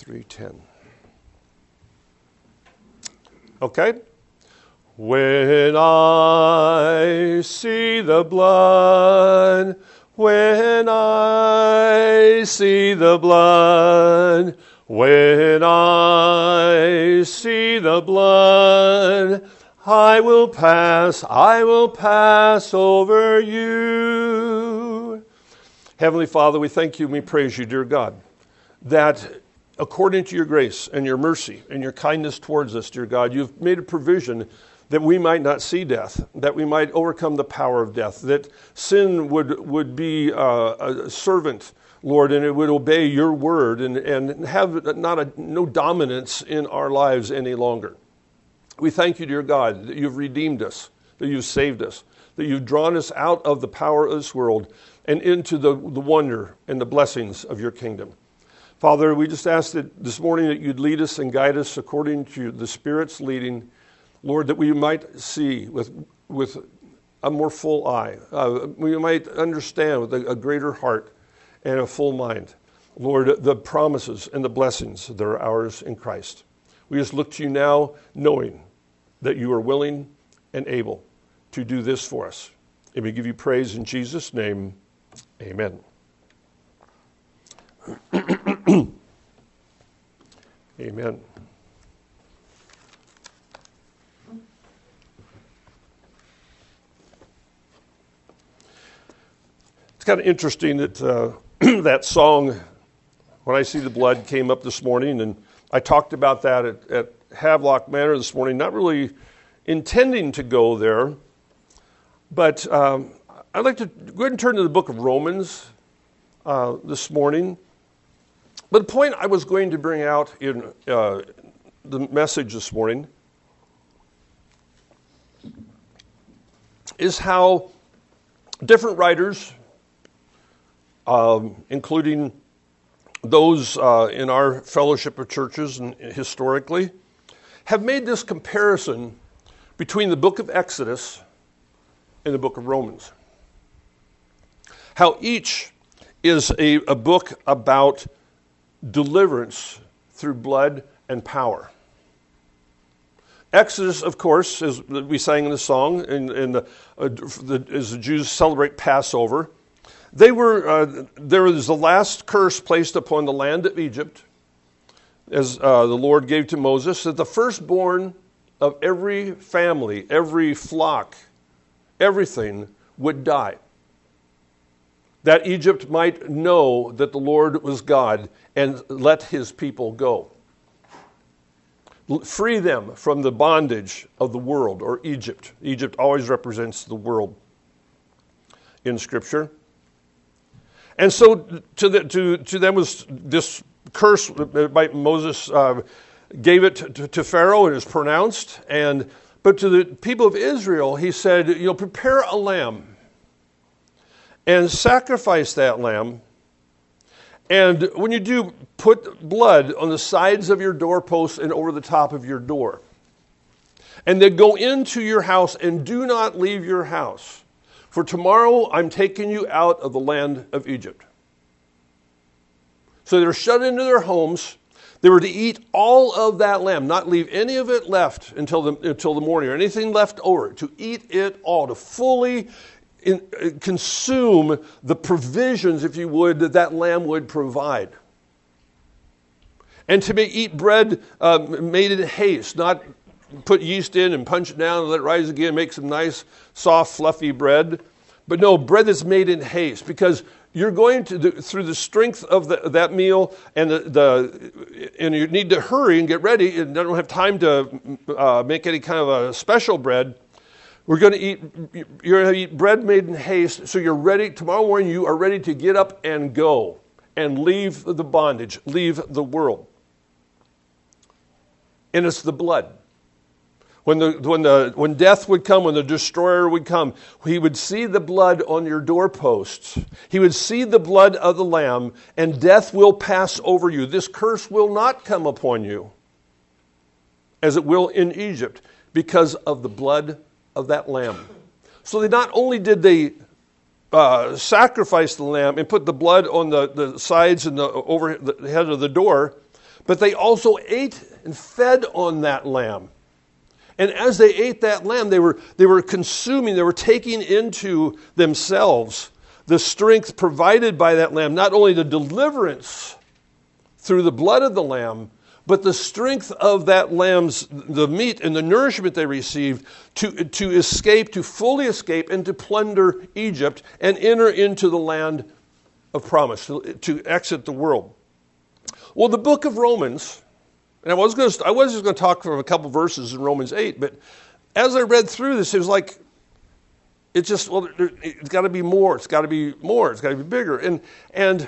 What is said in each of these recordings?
3:10. Okay. When I see the blood, when I see the blood, when I see the blood, I will pass over you. Heavenly Father, we thank you and we praise you, dear God, that according to your grace and your mercy and your kindness towards us, dear God, you've made a provision that we might not see death, that we might overcome the power of death, that sin would be a servant, Lord, and it would obey your word and have no dominance in our lives any longer. We thank you, dear God, that you've redeemed us, that you've saved us, that you've drawn us out of the power of this world and into the wonder and the blessings of your kingdom. Father, we just ask that this morning that you'd lead us and guide us according to the Spirit's leading, Lord, that we might see with a more full eye. We might understand with a greater heart and a full mind, Lord, the promises and the blessings that are ours in Christ. We just look to you now knowing that you are willing and able to do this for us. And we give you praise in Jesus' name. Amen. Amen. It's kind of interesting that that song, When I See the Blood, came up this morning, and I talked about that at Havelock Manor this morning, not really intending to go there, but I'd like to go ahead and turn to the book of Romans this morning. But the point I was going to bring out in the message this morning is how different writers, including those in our fellowship of churches and historically, have made this comparison between the book of Exodus and the book of Romans. How each is a book about deliverance through blood and power. Exodus, of course, as we sang in the song, as the Jews celebrate Passover, there was the last curse placed upon the land of Egypt, as the Lord gave to Moses, that the firstborn of every family, every flock, everything would die. That Egypt might know that the Lord was God and let his people go. Free them from the bondage of the world, or Egypt. Egypt always represents the world in Scripture. And so to them was this curse by Moses gave it to Pharaoh, and it was pronounced. But to the people of Israel, he said, prepare a lamb and sacrifice that lamb. And when you do, put blood on the sides of your doorposts and over the top of your door. And then go into your house and do not leave your house. For tomorrow I'm taking you out of the land of Egypt. So they were shut into their homes. They were to eat all of that lamb, not leave any of it left until the morning, or anything left over. To eat it all, to fully consume the provisions, if you would, that lamb would provide. And to eat bread made in haste, not put yeast in and punch it down and let it rise again, make some nice, soft, fluffy bread. But no, bread that's made in haste, because you're going to, through the strength of that meal, and and you need to hurry and get ready, and don't have time to make any kind of a special bread. You're going to eat bread made in haste, so you're ready. Tomorrow morning you are ready to get up and go and leave the bondage, leave the world. And it's the blood. When death would come, when the destroyer would come, he would see the blood on your doorposts. He would see the blood of the lamb, and death will pass over you. This curse will not come upon you, as it will in Egypt, because of the blood of that lamb. So they not only did they sacrifice the lamb and put the blood on the sides and over the head of the door, but they also ate and fed on that lamb. And as they ate that lamb, they were consuming, they were taking into themselves the strength provided by that lamb, not only the deliverance through the blood of the lamb, but the strength of that lamb's, the meat and the nourishment they received to escape, to fully escape, and to plunder Egypt and enter into the land of promise, to exit the world. Well, the book of Romans, and I was just going to talk from a couple verses in Romans 8, but as I read through this, it was like, it's got to be more, it's got to be more, it's got to be bigger. And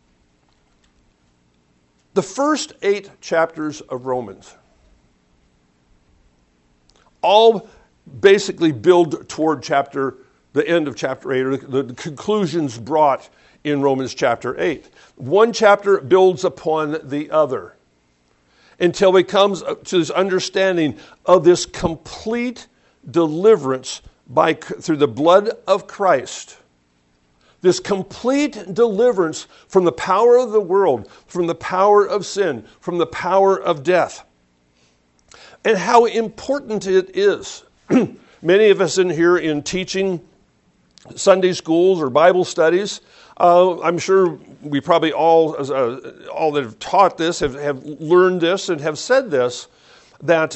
the first 8 chapters of Romans all basically build toward the end of chapter 8, or the conclusions brought in Romans chapter 8. One chapter builds upon the other until it comes to this understanding of this complete deliverance through the blood of Christ. This complete deliverance from the power of the world, from the power of sin, from the power of death. And how important it is. Many of us in here in teaching Sunday schools or Bible studies, I'm sure we probably all that have taught this, have learned this and have said this, that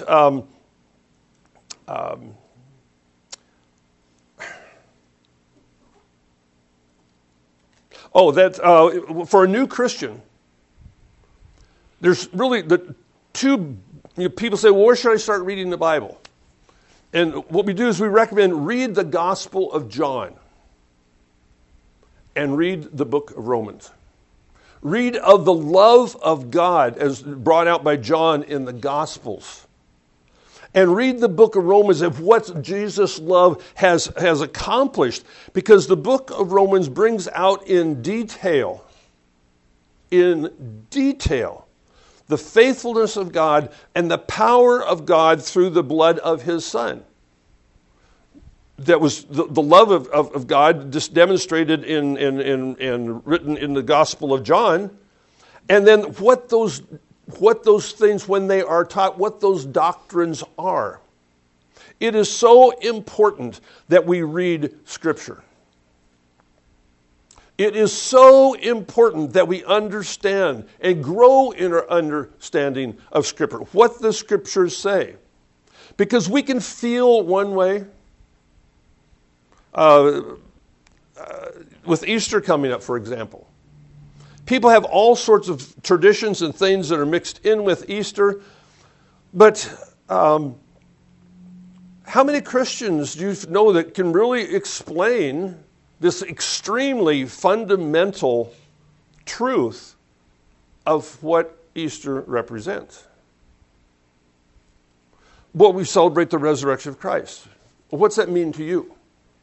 for a new Christian, there's really the two, people say, well, where should I start reading the Bible? And what we do is we recommend read the Gospel of John and read the book of Romans. Read of the love of God as brought out by John in the Gospels. And read the book of Romans of what Jesus' love has accomplished. Because the book of Romans brings out in detail, the faithfulness of God and the power of God through the blood of His Son. That was the love of God just demonstrated in written in the Gospel of John. And then what those things, when they are taught, what those doctrines are. It is so important that we read Scripture. It is so important that we understand and grow in our understanding of Scripture, what the Scriptures say. Because we can feel one way. With Easter coming up, for example. People have all sorts of traditions and things that are mixed in with Easter. But how many Christians do you know that can really explain this extremely fundamental truth of what Easter represents? Well, we celebrate the resurrection of Christ. Well, what's that mean to you?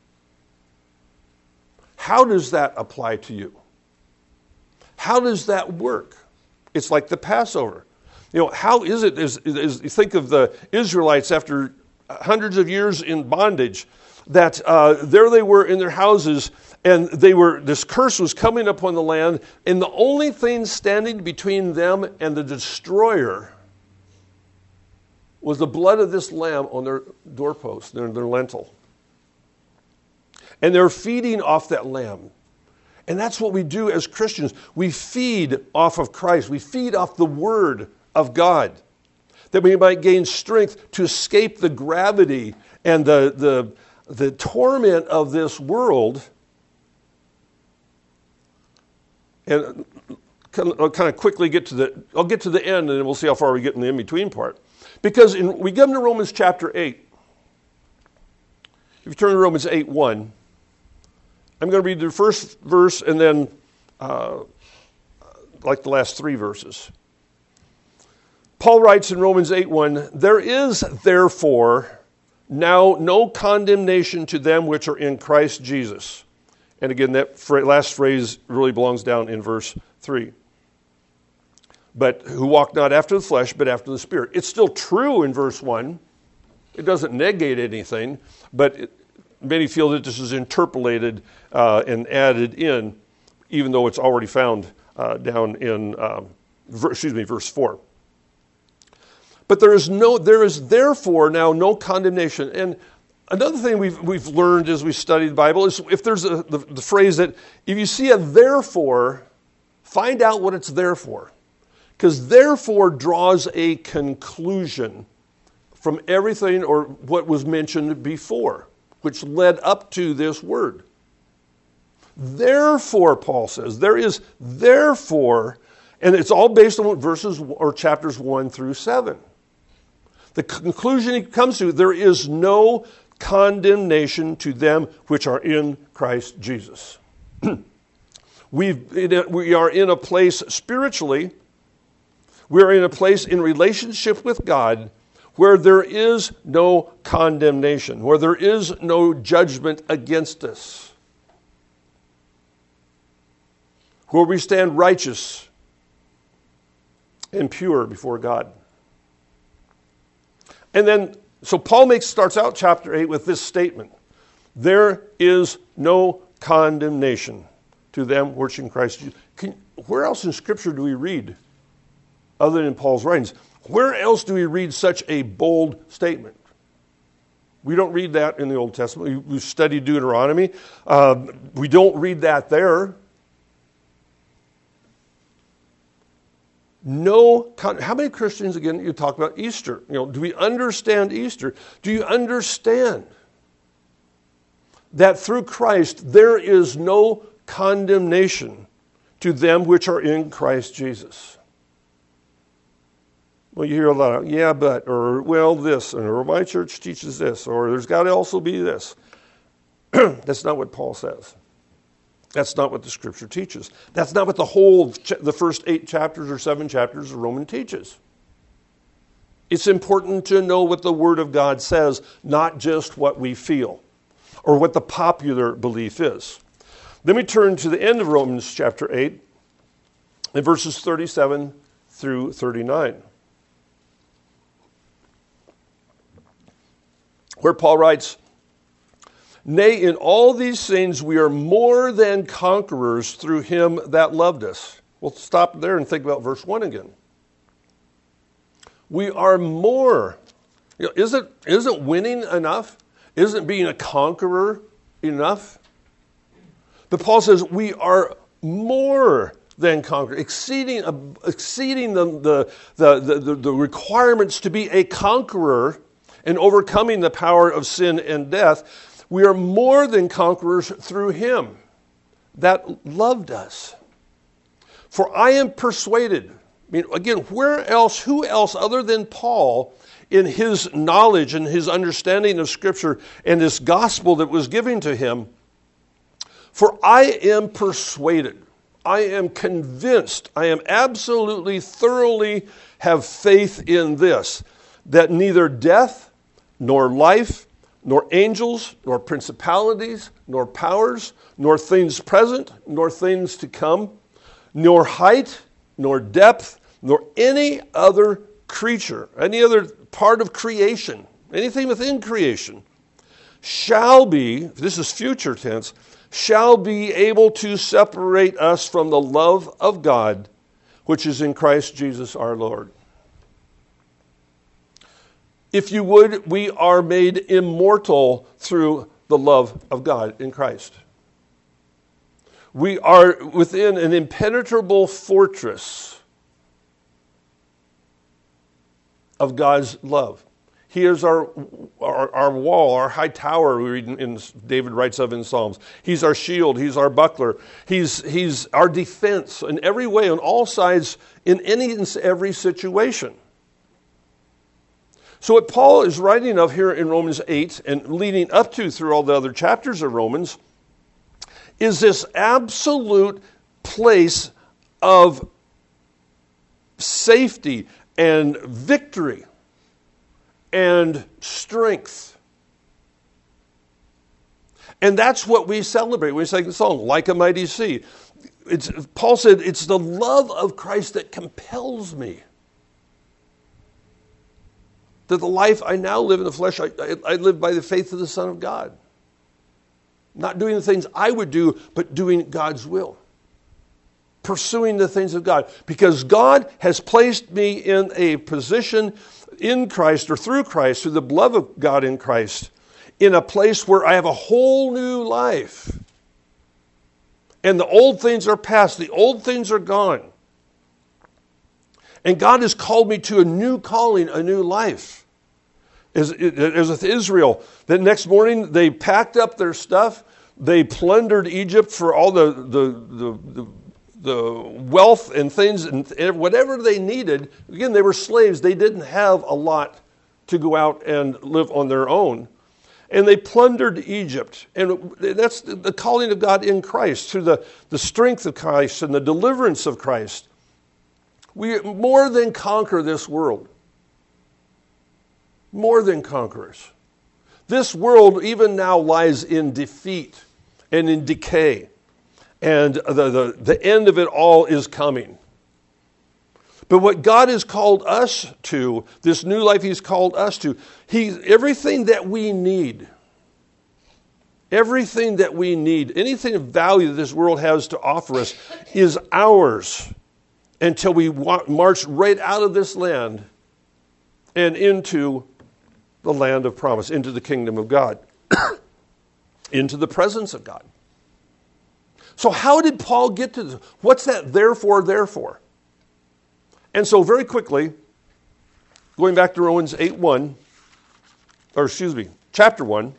How does that apply to you? How does that work? It's like the Passover. How is it, as you think of the Israelites after hundreds of years in bondage, that there they were in their houses, and this curse was coming upon the land, and the only thing standing between them and the destroyer was the blood of this lamb on their doorpost, their lintel. And they're feeding off that lamb. And that's what we do as Christians. We feed off of Christ. We feed off the Word of God, that we might gain strength to escape the gravity and the torment of this world. And I'll kind of quickly get to the end, and then we'll see how far we get in the in-between part. Because we come to Romans chapter 8. If you turn to Romans 8:1, I'm going to read the first verse and then like the last 3 verses. Paul writes in Romans 8:1, "There is therefore now no condemnation to them which are in Christ Jesus." And again, that last phrase really belongs down in verse 3. "But who walk not after the flesh, but after the Spirit." It's still true in verse 1. It doesn't negate anything, but many feel that this is interpolated and added in, even though it's already found down in verse 4. But there is therefore now no condemnation. And another thing we've learned as we study the Bible is if there's the phrase that if you see a therefore, find out what it's there for. Because therefore draws a conclusion from everything or what was mentioned before, which led up to this word. Therefore, Paul says, there is therefore, and it's all based on verses or chapters 1 through 7. The conclusion he comes to, there is no condemnation to them which are in Christ Jesus. We are in a place spiritually, we are in a place in relationship with God where there is no condemnation, where there is no judgment against us, where we stand righteous and pure before God. And then, so Paul starts out chapter 8 with this statement. There is no condemnation to them which in Christ Jesus. Where else in Scripture do we read, other than in Paul's writings, where else do we read such a bold statement? We don't read that in the Old Testament. We've studied Deuteronomy. We don't read that there. How many Christians, again, you talk about Easter? Do we understand Easter? Do you understand that through Christ there is no condemnation to them which are in Christ Jesus? Well, you hear a lot of, yeah, but, or, well, this, or my church teaches this, or there's got to also be this. That's not what Paul says. That's not what the Scripture teaches. That's not what the first 8 chapters or 7 chapters of Romans teaches. It's important to know what the Word of God says, not just what we feel or what the popular belief is. Then we turn to the end of Romans chapter 8 in verses 37 through 39, where Paul writes, "Nay, in all these things we are more than conquerors through him that loved us." We'll stop there and think about verse 1 again. We are more. Isn't winning enough? Isn't being a conqueror enough? But Paul says we are more than conquerors, exceeding the requirements to be a conqueror and overcoming the power of sin and death. We are more than conquerors through him that loved us. For I am persuaded. Again, who else other than Paul, in his knowledge and his understanding of Scripture and this gospel that was given to him, for I am persuaded, I am convinced, I am absolutely, thoroughly have faith in this, that neither death, nor life, nor angels, nor principalities, nor powers, nor things present, nor things to come, nor height, nor depth, nor any other creature, any other part of creation, anything within creation, shall be, this is future tense, shall be able to separate us from the love of God, which is in Christ Jesus our Lord. If you would, we are made immortal through the love of God in Christ. We are within an impenetrable fortress of God's love. He is our wall, our high tower, we read in David writes of in Psalms. He's our shield, he's our buckler. He's our defense in every way, on all sides, in any and every situation. So what Paul is writing of here in Romans 8 and leading up to through all the other chapters of Romans is this absolute place of safety and victory and strength. And that's what we celebrate when we sing the song, Like a Mighty Sea. Paul said, it's the love of Christ that compels me. That the life I now live in the flesh, I live by the faith of the Son of God. Not doing the things I would do, but doing God's will. pursuing the things of God, because God has placed me in a position in Christ or through Christ, through the love of God in Christ, in a place where I have a whole new life. And the old things are past. The old things are gone. And God has called me to a new calling, a new life. As with Israel, the next morning they packed up their stuff. They plundered Egypt for all the wealth and things and whatever they needed. Again, they were slaves. They didn't have a lot to go out and live on their own. And they plundered Egypt. And that's the calling of God in Christ, through the strength of Christ and the deliverance of Christ. We more than conquer this world. More than conquerors. This world even now lies in defeat and in decay. And the end of it all is coming. But what God has called us to, this new life He's called us to, everything that we need, anything of value that this world has to offer us is ours until we march right out of this land and into the land of promise, into the kingdom of God, into the presence of God. So how did Paul get to this? What's that therefore? And so very quickly, going back to Romans chapter 1,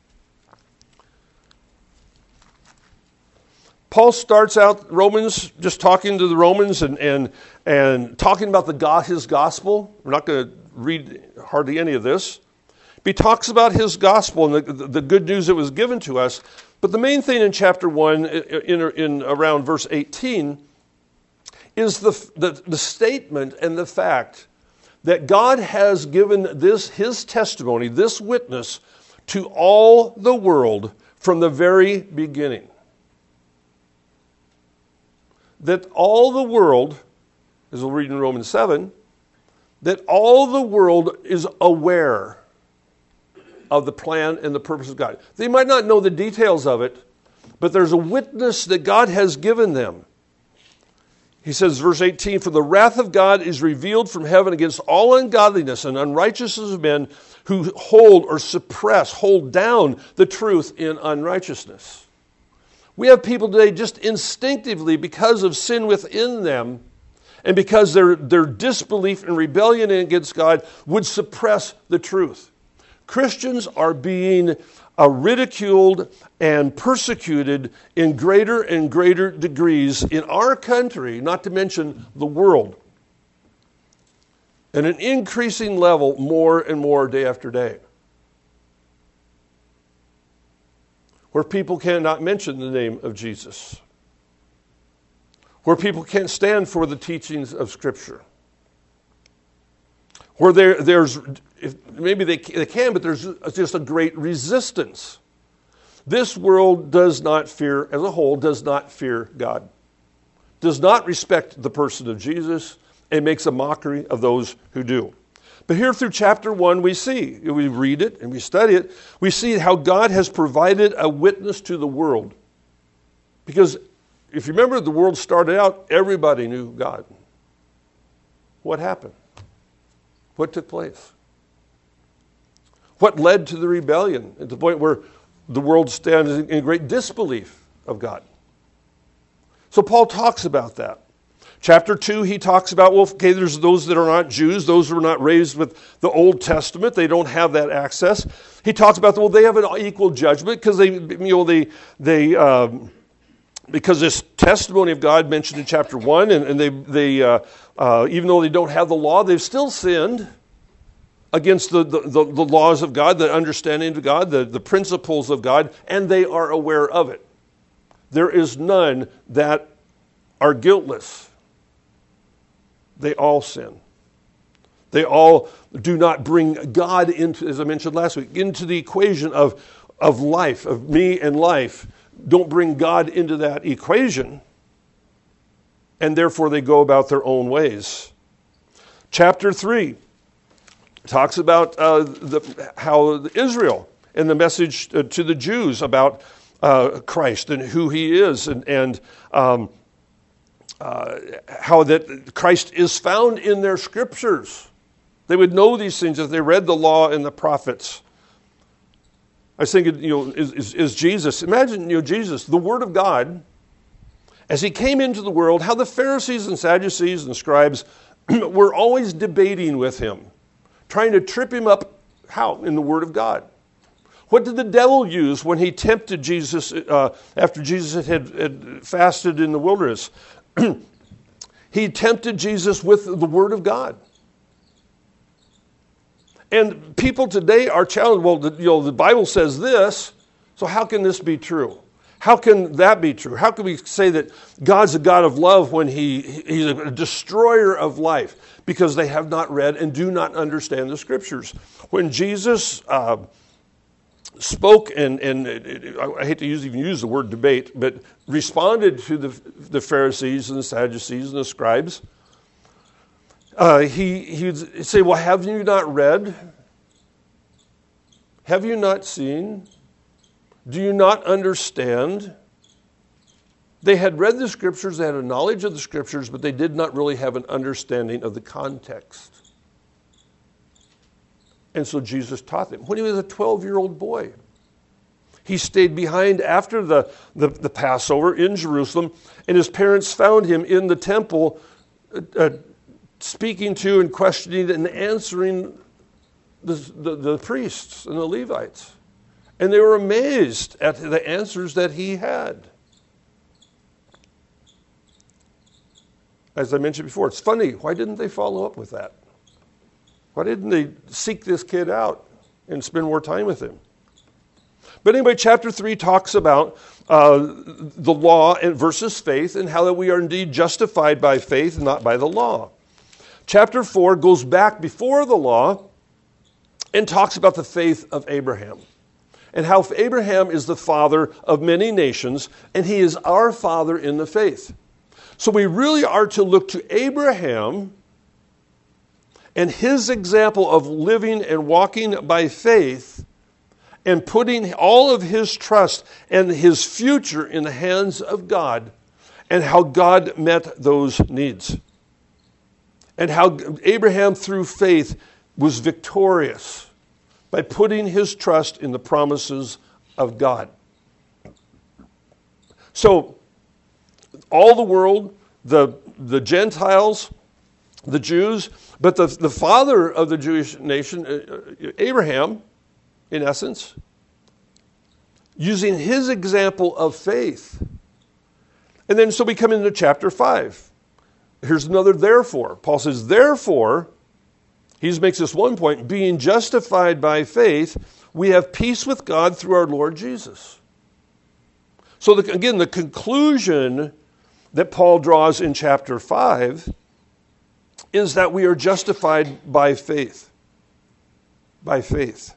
Paul starts out Romans just talking to the Romans and talking about his gospel. We're not going to read hardly any of this. But he talks about his gospel and the good news that was given to us. But the main thing in chapter 1, in around verse 18, is the statement and the fact that God has given his testimony, this witness, to all the world from the very beginning. That all the world, as we'll read in Romans 7, that all the world is aware of the plan and the purpose of God. They might not know the details of it, but there's a witness that God has given them. He says, verse 18, "For the wrath of God is revealed from heaven against all ungodliness and unrighteousness of men who hold down the truth in unrighteousness." We have people today just instinctively, because of sin within them, and because their disbelief and rebellion against God, would suppress the truth. Christians are being ridiculed and persecuted in greater and greater degrees in our country, not to mention the world, at an increasing level more and more day after day, where people cannot mention the name of Jesus, where people can't stand for the teachings of Scripture, where maybe they can, but there's just a great resistance. This world does not fear, as a whole, does not fear God, does not respect the person of Jesus, and makes a mockery of those who do. But here through chapter 1, we read it and we study it, we see how God has provided a witness to the world. Because if you remember, the world started out, everybody knew God. What happened? What took place? What led to the rebellion at the point where the world stands in great disbelief of God? So Paul talks about that. Chapter 2, he talks about, there's those that are not Jews, those who are not raised with the Old Testament, they don't have that access. He talks about, they have an equal judgment because because this testimony of God mentioned in chapter 1, and they even though they don't have the law, they've still sinned against the laws of God, the understanding of God, the principles of God, and they are aware of it. There is none that are guiltless. They all sin. They all do not bring God into, as I mentioned last week, into the equation of life, of me and life. Don't bring God into that equation, and therefore they go about their own ways. Chapter 3 talks about how Israel and the message to the Jews about Christ and who He is, and how that Christ is found in their scriptures. They would know these things if they read the law and the prophets. I was thinking, is Jesus, imagine, Jesus, the Word of God, as he came into the world, how the Pharisees and Sadducees and scribes were always debating with him, trying to trip him up, how? In the Word of God. What did the devil use when he tempted Jesus after Jesus had fasted in the wilderness? He tempted Jesus with the Word of God. And people today are challenged, well, the Bible says this, so how can this be true? How can that be true? How can we say that God's a God of love when he's a destroyer of life? Because they have not read and do not understand the Scriptures. When Jesus spoke, and I hate to even use the word debate, but responded to the Pharisees and the Sadducees and the scribes, he'd say, well, have you not read? Have you not seen? Do you not understand? They had read the Scriptures, they had a knowledge of the Scriptures, but they did not really have an understanding of the context. And so Jesus taught them. When he was a 12-year-old boy, he stayed behind after the Passover in Jerusalem, and his parents found him in the temple speaking to and questioning and answering the priests and the Levites. And they were amazed at the answers that he had. As I mentioned before, it's funny, why didn't they follow up with that? Why didn't they seek this kid out and spend more time with him? But anyway, chapter 3 talks about the law versus faith and how that we are indeed justified by faith and not by the law. Chapter 4 goes back before the law and talks about the faith of Abraham and how Abraham is the father of many nations and he is our father in the faith. So we really are to look to Abraham and his example of living and walking by faith and putting all of his trust and his future in the hands of God and how God met those needs. And how Abraham, through faith, was victorious by putting his trust in the promises of God. So, all the world, the Gentiles, the Jews, but the father of the Jewish nation, Abraham, in essence, using his example of faith. And then so we come into chapter 5. Here's another therefore. Paul says, therefore, he makes this one point, being justified by faith, we have peace with God through our Lord Jesus. So again, the conclusion that Paul draws in chapter 5 is that we are justified by faith. By faith.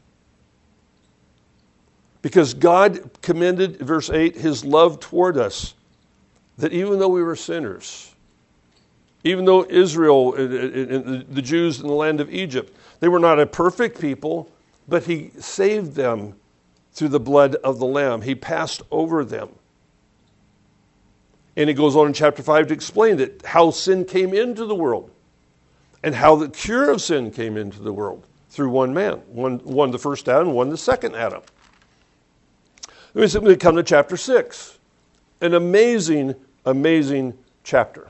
Because God commended, verse 8, his love toward us, that even though we were sinners, even though Israel, the Jews in the land of Egypt, they were not a perfect people, but he saved them through the blood of the Lamb. He passed over them. And he goes on in chapter 5 to explain that how sin came into the world and how the cure of sin came into the world through one man. One the first Adam, one the second Adam. Then we simply come to chapter 6. An amazing, amazing chapter.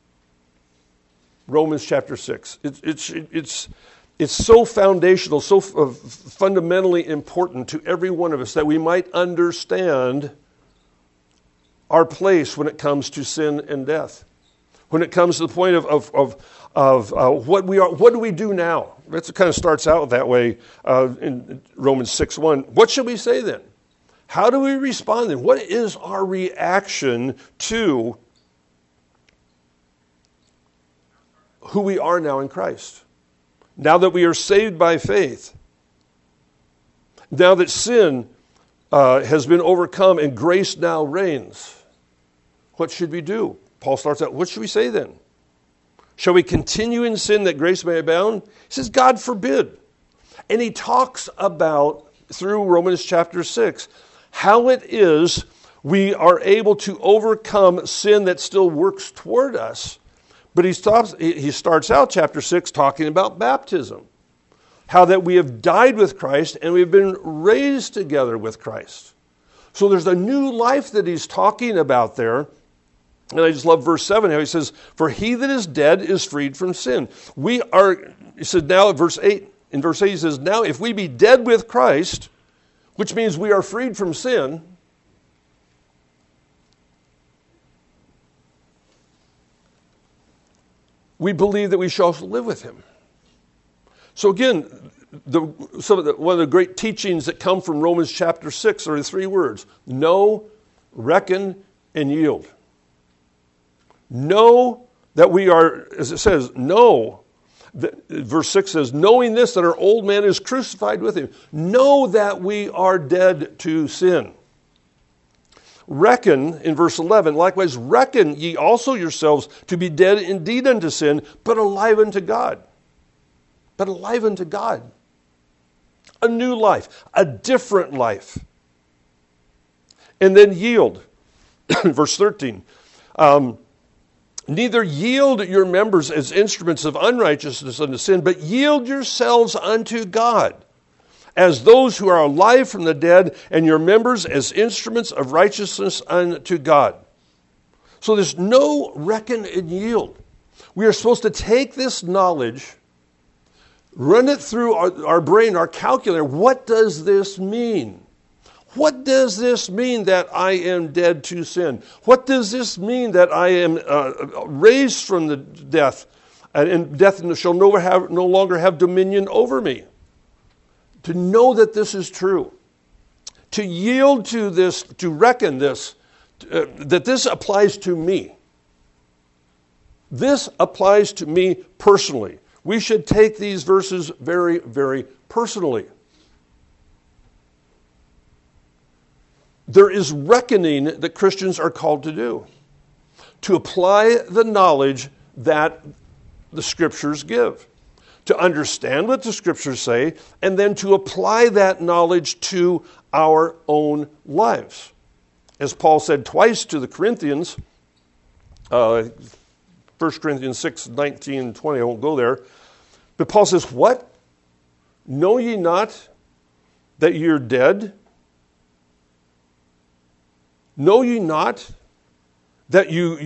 Romans chapter 6. It's so foundational, so fundamentally important to every one of us that we might understand our place when it comes to sin and death. When it comes to the point of what we are, what do we do now? It kind of starts out that way in Romans 6:1. What shall we say then? How do we respond then? What is our reaction to who we are now in Christ? Now that we are saved by faith, now that sin has been overcome and grace now reigns, what should we do? Paul starts out, what should we say then? Shall we continue in sin that grace may abound? He says, God forbid. And he talks about, through Romans chapter 6, how it is We are able to overcome sin that still works toward us. But he starts out chapter 6 talking about baptism. How that we have died with Christ and we've been raised together with Christ. So there's a new life that he's talking about there. And I just love verse 7, how he says, for he that is dead is freed from sin. He said now in verse 8, he says, now if we be dead with Christ, which means we are freed from sin, we believe that we shall also live with him. So again, one of the great teachings that come from Romans chapter 6 are the 3 words: know, reckon, and yield. Know that we are, as it says, know. Verse 6 says, knowing this, that our old man is crucified with him. Know that we are dead to sin. Reckon, in verse 11, likewise reckon ye also yourselves to be dead indeed unto sin, but alive unto God. But alive unto God. A new life, a different life. And then yield. Verse 13. Neither yield your members as instruments of unrighteousness unto sin, but yield yourselves unto God, as those who are alive from the dead, and your members as instruments of righteousness unto God. So there's no reckon and yield. We are supposed to take this knowledge, run it through our brain, our calculator. What does this mean? What does this mean that I am dead to sin? What does this mean that I am raised from the death, and death shall no longer have dominion over me? To know that this is true. To yield to this, to reckon this, that this applies to me. This applies to me personally. We should take these verses very, very personally. There is reckoning that Christians are called to do. To apply the knowledge that the Scriptures give. To understand what the Scriptures say, and then to apply that knowledge to our own lives. As Paul said twice to the Corinthians, 1 Corinthians 6, 19 and 20, I won't go there. But Paul says, what? Know ye not that you're dead? Know ye not that you've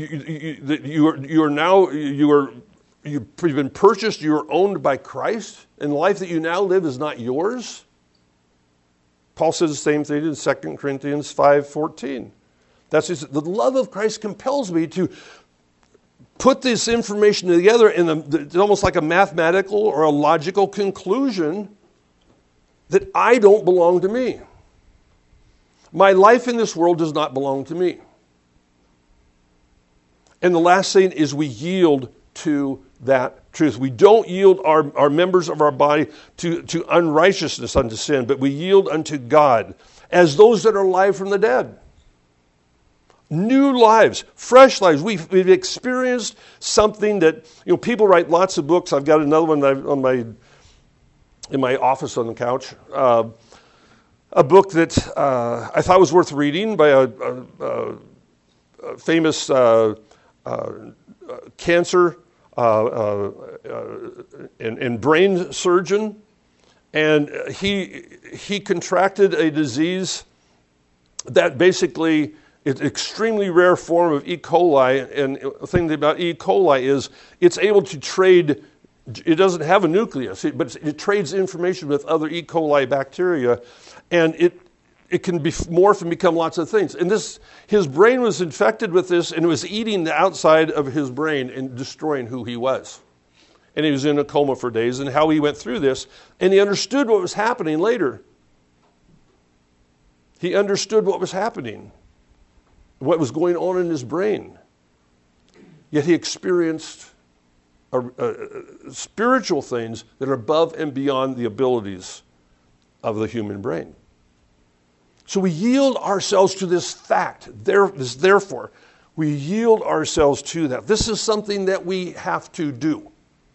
been purchased, you are owned by Christ, and the life that you now live is not yours? Paul says the same thing in 2 Corinthians 5:14. That's just, the love of Christ compels me to put this information together in it's almost like a mathematical or a logical conclusion that I don't belong to me. My life in this world does not belong to me. And the last thing is we yield to that truth. We don't yield our members of our body to unrighteousness unto sin, but we yield unto God as those that are alive from the dead. New lives, fresh lives. We've experienced something that, people write lots of books. I've got another one in my office on the couch. A book that I thought was worth reading by a famous cancer and brain surgeon. And he contracted a disease that basically it's an extremely rare form of E. coli. And the thing about E. coli is it's able to trade. It doesn't have a nucleus, but it trades information with other E. coli bacteria. And it can morph and become lots of things. And his brain was infected with this, and it was eating the outside of his brain and destroying who he was. And he was in a coma for days, and how he went through this. And he understood what was happening later. He understood what was happening, what was going on in his brain. Yet he experienced spiritual things that are above and beyond the abilities of the human brain. So we yield ourselves to this fact. Therefore, we yield ourselves to that. This is something that we have to do.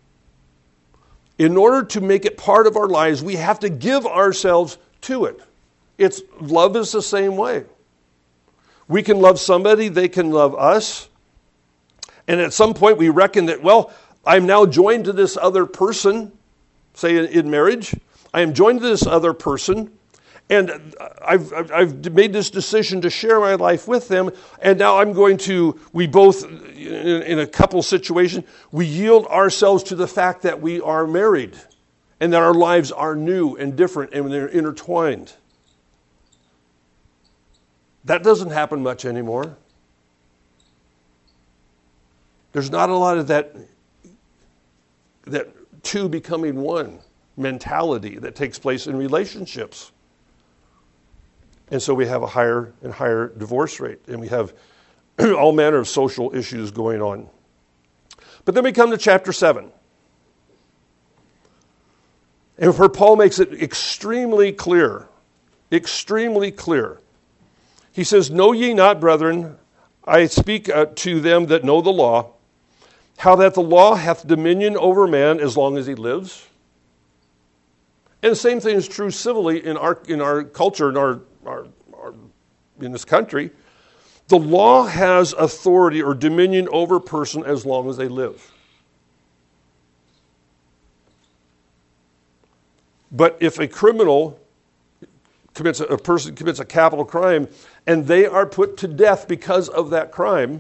In order to make it part of our lives, we have to give ourselves to it. Love is the same way. We can love somebody, they can love us. And at some point we reckon that, well, I'm now joined to this other person, say in marriage. I am joined to this other person, and I've made this decision to share my life with them, and now we both, in a couple situation, we yield ourselves to the fact that we are married, and that our lives are new and different, and they're intertwined. That doesn't happen much anymore. There's not a lot of that two becoming one mentality that takes place in relationships. And so we have a higher and higher divorce rate, and we have all manner of social issues going on. But then we come to chapter 7. And where Paul makes it extremely clear. He says, "Know ye not, brethren, I speak to them that know the law, how that the law hath dominion over man as long as he lives." And the same thing is true civilly in our culture, in this country. The law has authority or dominion over a person as long as they live. But if a criminal commits a capital crime and they are put to death because of that crime,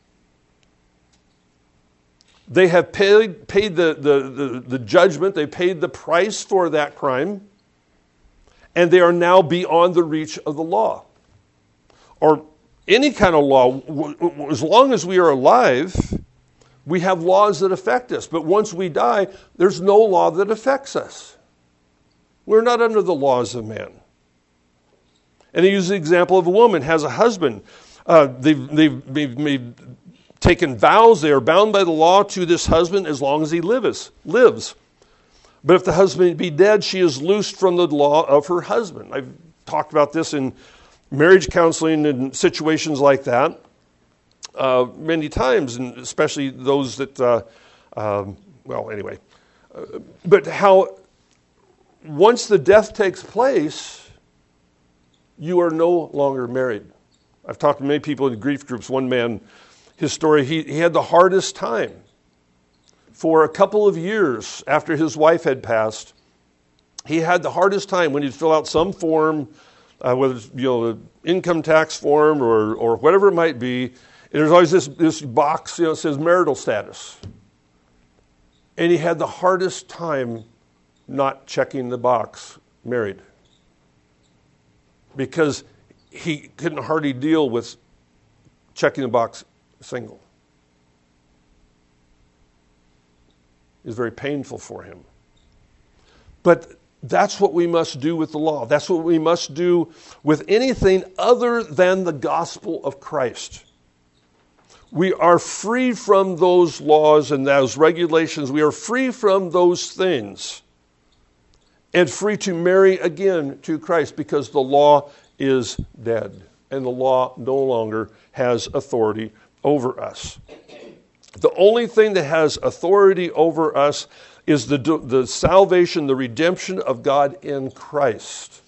they have paid the judgment, they paid the price for that crime, and they are now beyond the reach of the law. Or any kind of law, as long as we are alive, we have laws that affect us. But once we die, there's no law that affects us. We're not under the laws of man. And he uses the example of a woman has a husband. They've taken vows. They are bound by the law to this husband as long as he lives. But if the husband be dead, she is loosed from the law of her husband. I've talked about this in marriage counseling and situations like that many times, and especially those that, but how once the death takes place, you are no longer married. I've talked to many people in grief groups. One man, his story, he had the hardest time. For a couple of years after his wife had passed, he had the hardest time when he'd fill out some form, whether it's an income tax form or whatever it might be. And there's always this box, it says marital status. And he had the hardest time not checking the box married, because he couldn't hardly deal with checking the box single. It was very painful for him. But that's what we must do with the law. That's what we must do with anything other than the gospel of Christ. We are free from those laws and those regulations. We are free from those things and free to marry again to Christ, because the law is dead and the law no longer has authority over us. The only thing that has authority over us is the salvation, the redemption of God in Christ.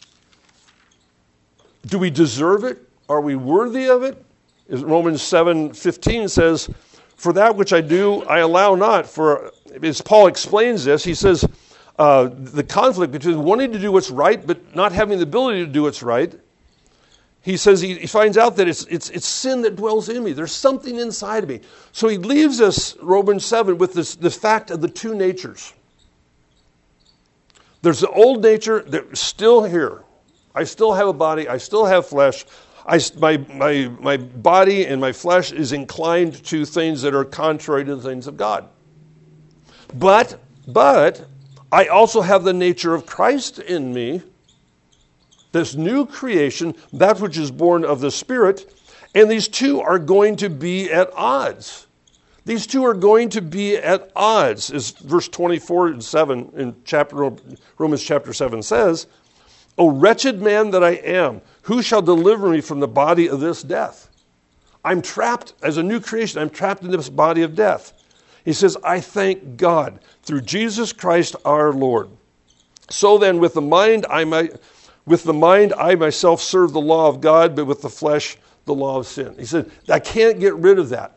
Do we deserve it? Are we worthy of it? As Romans 7:15 says, "For that which I do, I allow not." For as Paul explains this, he says the conflict between wanting to do what's right but not having the ability to do what's right. He says he finds out that it's sin that dwells in me. There's something inside of me. So he leaves us, Romans 7, with the fact of the two natures. There's the old nature that's still here. I still have a body. I still have flesh. My body and my flesh is inclined to things that are contrary to the things of God. But I also have the nature of Christ in me, this new creation, that which is born of the Spirit, and these two are going to be at odds. These two are going to be at odds, as verse 24 and 7 in Romans chapter 7 says, "O wretched man that I am, who shall deliver me from the body of this death?" I'm trapped, as a new creation, I'm trapped in this body of death. He says, "I thank God through Jesus Christ our Lord. So then with the mind I myself serve the law of God, but with the flesh the law of sin. He said, I can't get rid of that,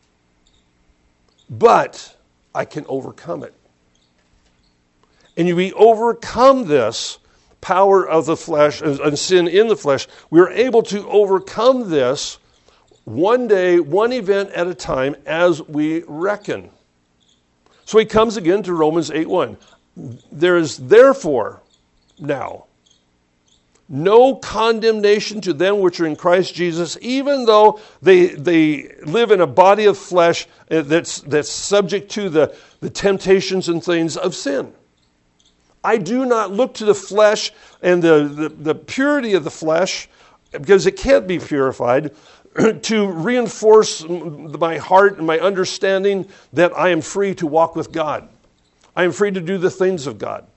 but I can overcome it. And we overcome this power of the flesh and sin in the flesh. We're able to overcome this one day, one event at a time as we reckon. So he comes again to Romans 8:1. There is therefore now no condemnation to them which are in Christ Jesus, even though they live in a body of flesh that's subject to the temptations and things of sin. I do not look to the flesh and the purity of the flesh, because it can't be purified, to reinforce my heart and my understanding that I am free to walk with God. I am free to do the things of God.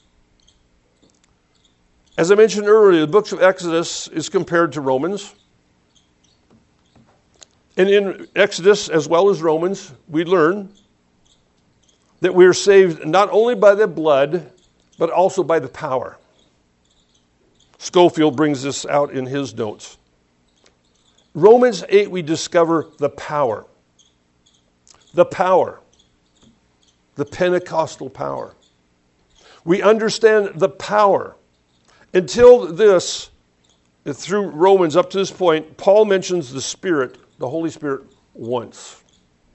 As I mentioned earlier, the book of Exodus is compared to Romans. And in Exodus, as well as Romans, we learn that we are saved not only by the blood, but also by the power. Scofield brings this out in his notes. Romans 8, we discover the power. The power. The Pentecostal power. We understand the power. Until this, through Romans up to this point, Paul mentions the Spirit, the Holy Spirit, once.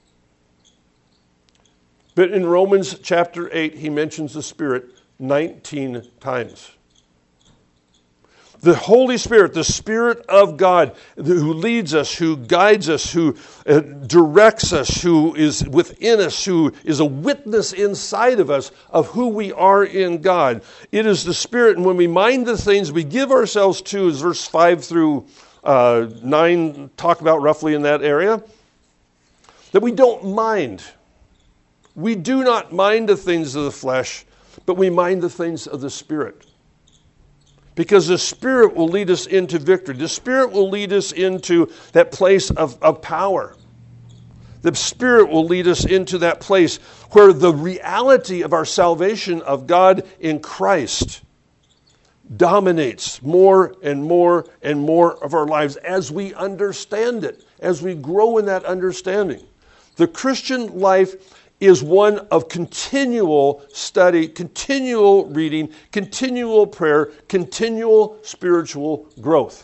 But in Romans chapter 8, he mentions the Spirit 19 times. The Holy Spirit, the Spirit of God, who leads us, who guides us, who directs us, who is within us, who is a witness inside of us of who we are in God. It is the Spirit, and when we mind the things we give ourselves to, as verse 5 through 9 talk about roughly in that area, that we don't mind. We do not mind the things of the flesh, but we mind the things of the Spirit. Because the Spirit will lead us into victory. The Spirit will lead us into that place of power. The Spirit will lead us into that place where the reality of our salvation of God in Christ dominates more and more and more of our lives as we understand it, as we grow in that understanding. The Christian life is one of continual study, continual reading, continual prayer, continual spiritual growth.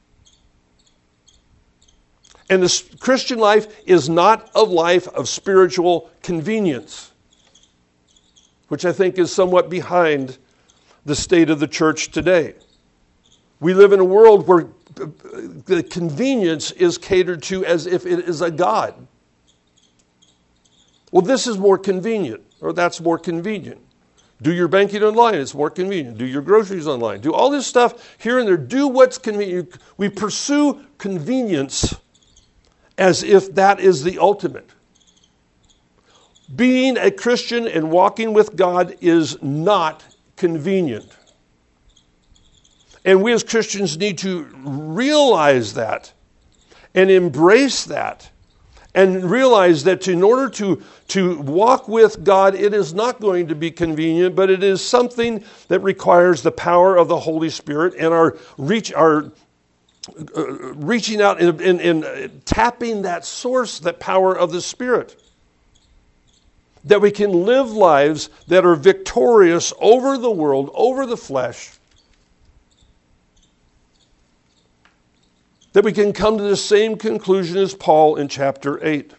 And the Christian life is not a life of spiritual convenience, which I think is somewhat behind the state of the church today. We live in a world where the convenience is catered to as if it is a god. Well, this is more convenient, or that's more convenient. Do your banking online, it's more convenient. Do your groceries online. Do all this stuff here and there. Do what's convenient. We pursue convenience as if that is the ultimate. Being a Christian and walking with God is not convenient. And we as Christians need to realize that and embrace that. And realize that in order to walk with God, it is not going to be convenient, but it is something that requires the power of the Holy Spirit and our reaching out and tapping that source, that power of the Spirit. That we can live lives that are victorious over the world, over the flesh. That we can come to the same conclusion as Paul in chapter 8.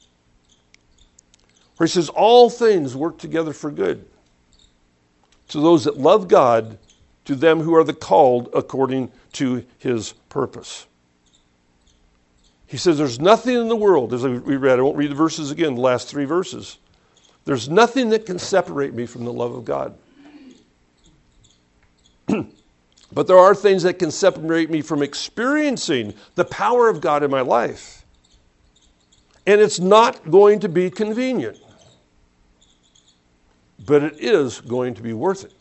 Where he says, all things work together for good to those that love God, to them who are the called according to his purpose. He says there's nothing in the world, as we read, I won't read the verses again, the last 3 verses. There's nothing that can separate me from the love of God. But there are things that can separate me from experiencing the power of God in my life. And it's not going to be convenient. But it is going to be worth it.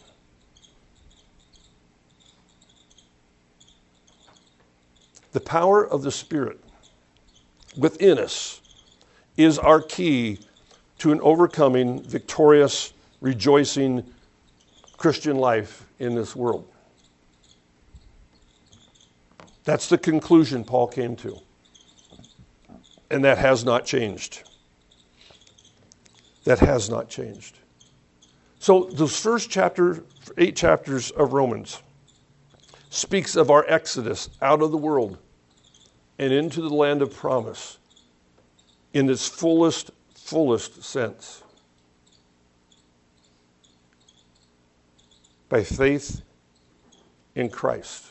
The power of the Spirit within us is our key to an overcoming, victorious, rejoicing Christian life in this world. That's the conclusion Paul came to. And that has not changed. That has not changed. So those first 8 chapters of Romans speaks of our exodus out of the world and into the land of promise in its fullest sense. By faith in Christ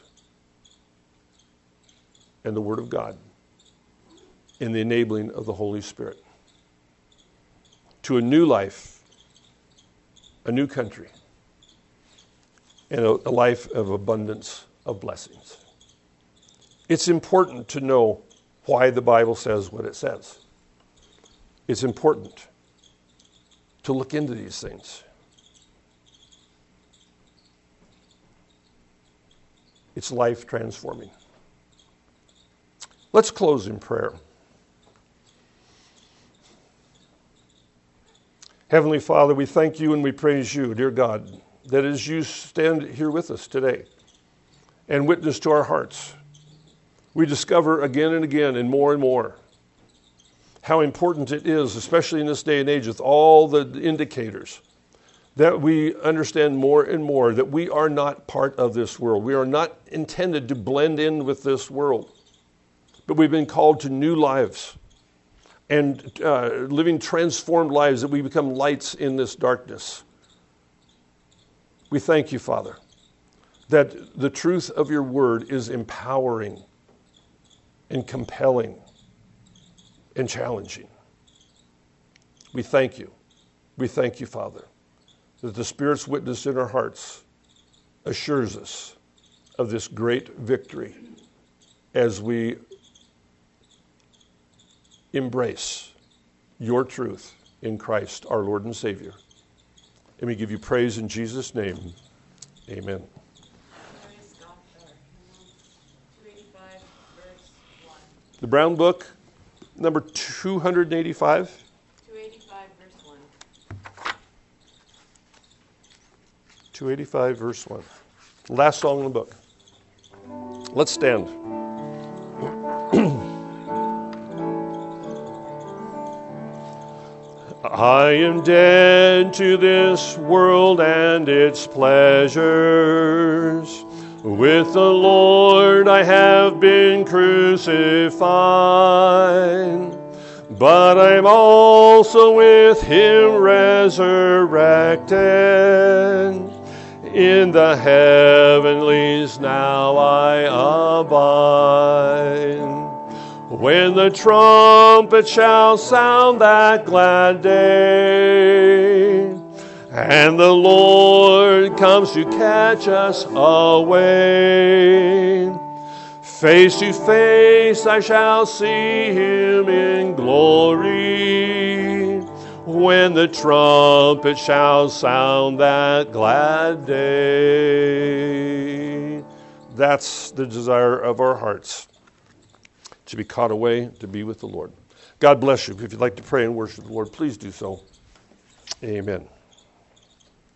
and the Word of God in the enabling of the Holy Spirit to a new life, a new country, and a life of abundance of blessings. It's important to know why the Bible says what it says. It's important to look into these things. It's life transforming. Let's close in prayer. Heavenly Father, we thank you and we praise you, dear God, that as you stand here with us today and witness to our hearts, we discover again and again and more how important it is, especially in this day and age with all the indicators, that we understand more and more that we are not part of this world. We are not intended to blend in with this world, but we've been called to new lives and living transformed lives, that we become lights in this darkness. We thank you, Father, that the truth of your word is empowering and compelling and challenging. We thank you. We thank you, Father, that the Spirit's witness in our hearts assures us of this great victory as we embrace your truth in Christ, our Lord and Savior. And we give you praise in Jesus' name. Amen. The Brown Book, number 285. 285, verse 1. 285, verse 1. Last song in the book. Let's stand. I am dead to this world and its pleasures. With the Lord I have been crucified, but I'm also with him resurrected. In the heavenlies now I abide. When the trumpet shall sound that glad day, and the Lord comes to catch us away, face to face I shall see him in glory, when the trumpet shall sound that glad day. That's the desire of our hearts, to be caught away, to be with the Lord. God bless you. If you'd like to pray and worship the Lord, please do so. Amen.